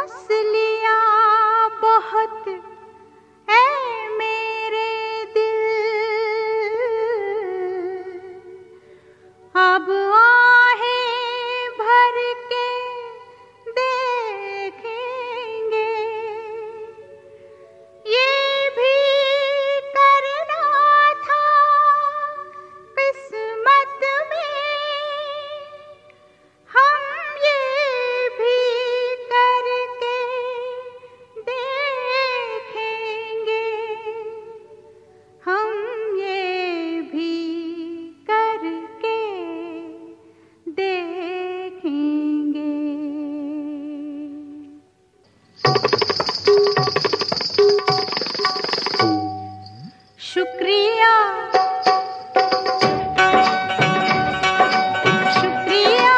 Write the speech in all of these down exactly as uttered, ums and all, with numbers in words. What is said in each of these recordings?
हंस लिया बहुत ऐ मेरे दिल, अब आहें भर के देखेंगे, ये भी करना था किस्मत में, हम ये भी करके देखेंगे, हम ये भी करके देखेंगे। शुक्रिया शुक्रिया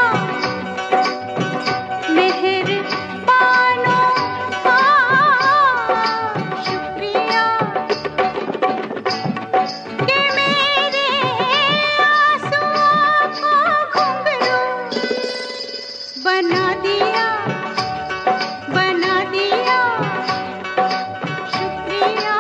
मेहरबानों का शुक्रिया कि मेरे आंसुओं को घुंघरू बना दिया बना दिया। शुक्रिया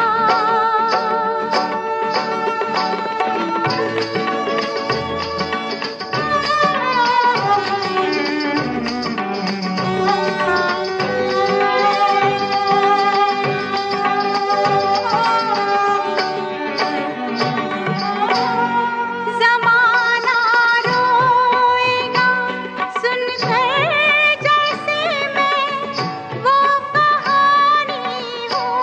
ज़माना रोएगा सुनकर जैसे मैं वो कहानी हूँ,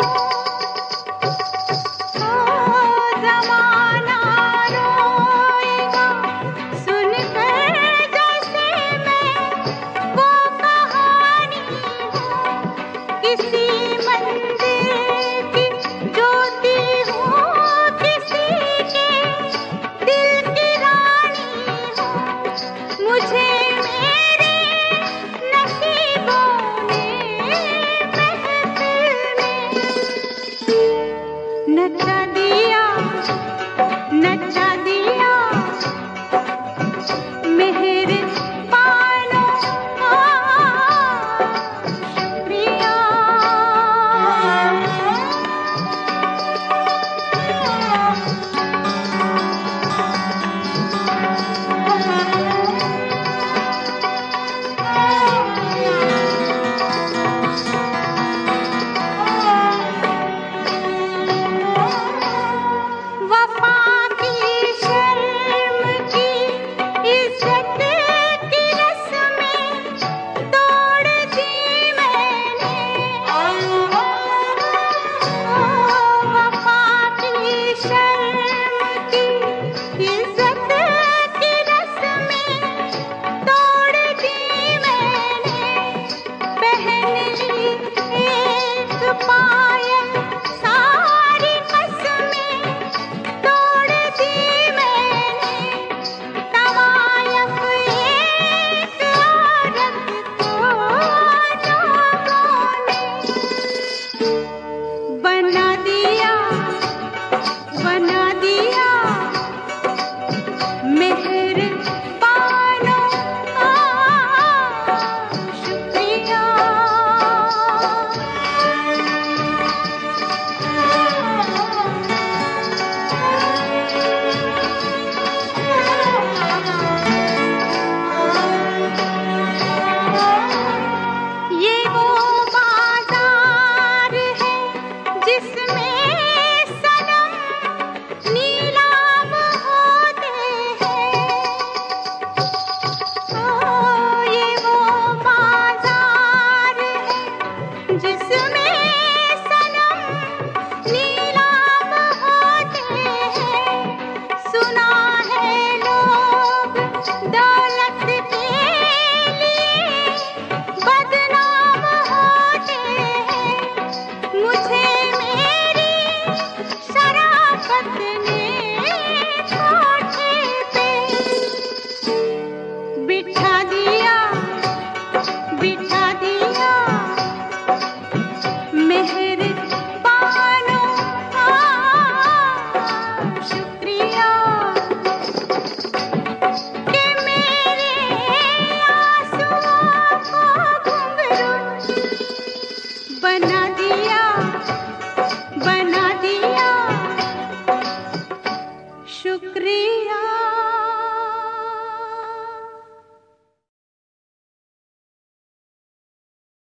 ओ ज़माना रोएगा सुनकर जैसे मैं वो कहानी हूँ, किसी मंदिर की ज्योति हूँ, किसी के दिल की रानी हूँ, मुझे मेरे नसीबों ने महफिल में नचा दिया नचा दिया। मेहरबानों का शुक्रिया। वफा की शर्म की इज्जत की रस्में तोड़ दी मैंने, वफा की शर्म की इज्जत की रस्में तोड़ दी मैंने, पहन ली एक पायल सारी कसमें तोड़ दी मैंने, तवायफ एक औरत को लोगों ने बना दिया बना दिया। मेहरबानों का शुक्रिया। ये वो बाजार है जिसमें सनम नीलाम होते हैं, ओ ये वो बाजार है जिसमें सनम नीलाम होते हैं, सुना है लोग दौलत के लिए बदनाम होते हैं, मुझे मेरी शराफत ने कोठे पे बिठा दिया बिठा दिया। मेहरबानों का शुक्रिया कि मेरे आंसुओं को घुंघरू शुक्रिया।